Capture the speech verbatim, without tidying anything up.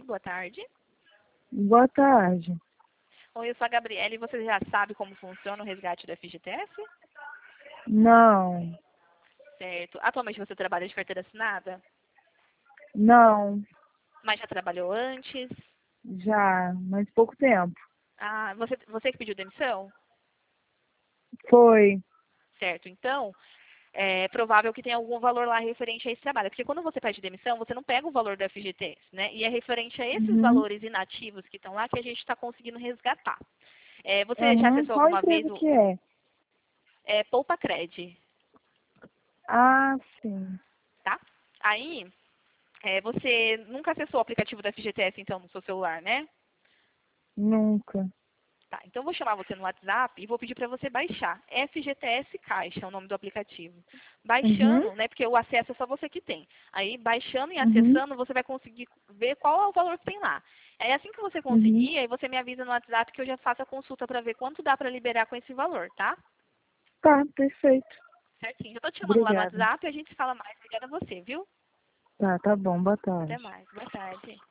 boa tarde. Boa tarde. Oi, eu sou a Gabriela e você já sabe como funciona o resgate do F G T S? Não, Certo. Atualmente você trabalha de carteira assinada? não, Mas já trabalhou antes? já, mas pouco tempo. Ah, você, você que pediu demissão? Foi. Certo. Então, é provável que tenha algum valor lá referente a esse trabalho. Porque quando você pede demissão, você não pega o valor do F G T S, né? E é referente a esses Uhum. valores inativos que estão lá que a gente está conseguindo resgatar. É, você já Uhum. acessou Qual alguma vez empresa o que é? é, Poupa Cred, Ah, sim. tá? Aí, é, você nunca acessou o aplicativo do F G T S, então, no seu celular, né? Nunca. Tá, então eu vou chamar você no WhatsApp e vou pedir para você baixar. F G T S Caixa é o nome do aplicativo. Uhum. Baixando, né, porque o acesso é só você que tem. Aí, baixando e Uhum. acessando, você vai conseguir ver qual é o valor que tem lá. Aí, assim que você Uhum. conseguir, aí você me avisa no WhatsApp que eu já faço a consulta para ver quanto dá para liberar com esse valor, tá? Tá, perfeito. Certinho. Eu tô te chamando lá no Obrigada. WhatsApp e a gente fala mais. Obrigada a você, viu? Tá, tá bom. Boa Até tarde. mais. Boa tarde.